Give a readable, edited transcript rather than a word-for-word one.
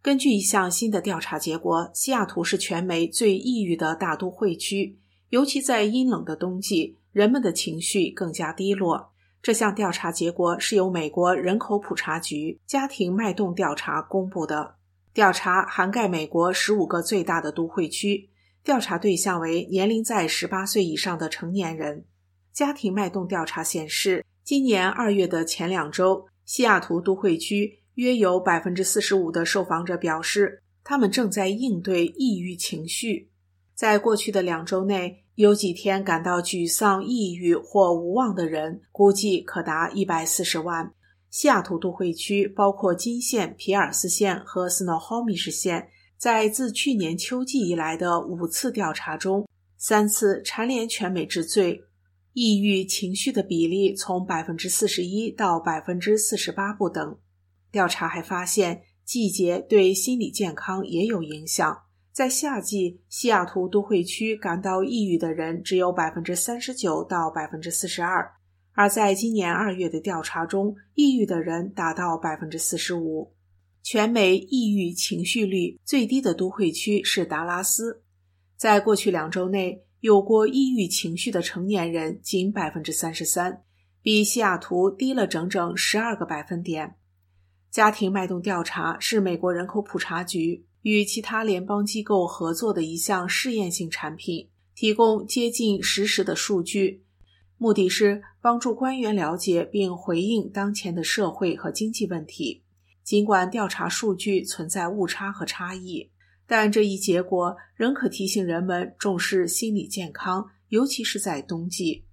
根据一项新的调查结果，西雅图是全美最抑郁的大都会区，尤其在阴冷的冬季，人们的情绪更加低落。这项调查结果是由美国人口普查局家庭脉动调查公布的。调查涵盖美国15个最大的都会区，调查对象为年龄在18岁以上的成年人。家庭脉动调查显示，今年2月的前2周，西雅图都会区约有 45% 的受访者表示，他们正在应对抑郁情绪。在过去的2周内，有几天感到沮丧、抑郁或无望的人估计可达140万。西雅图都会区包括金县、皮尔斯县和斯诺霍米什县，在自去年秋季以来的5次调查中，3次蝉联全美之最。抑郁情绪的比例从 41% 到 48% 不等。调查还发现，季节对心理健康也有影响。在夏季，西雅图都会区感到抑郁的人只有 39% 到 42%， 而在今年2月的调查中，抑郁的人达到 45%。 全美抑郁情绪率最低的都会区是达拉斯，在过去2周内，有过抑郁情绪的成年人仅 33%， 比西雅图低了整整12个百分点。家庭脉动调查是美国人口普查局与其他联邦机构合作的一项试验性产品，提供接近实时的数据，目的是帮助官员了解并回应当前的社会和经济问题。尽管调查数据存在误差和差异，但这一结果仍可提醒人们重视心理健康，尤其是在冬季。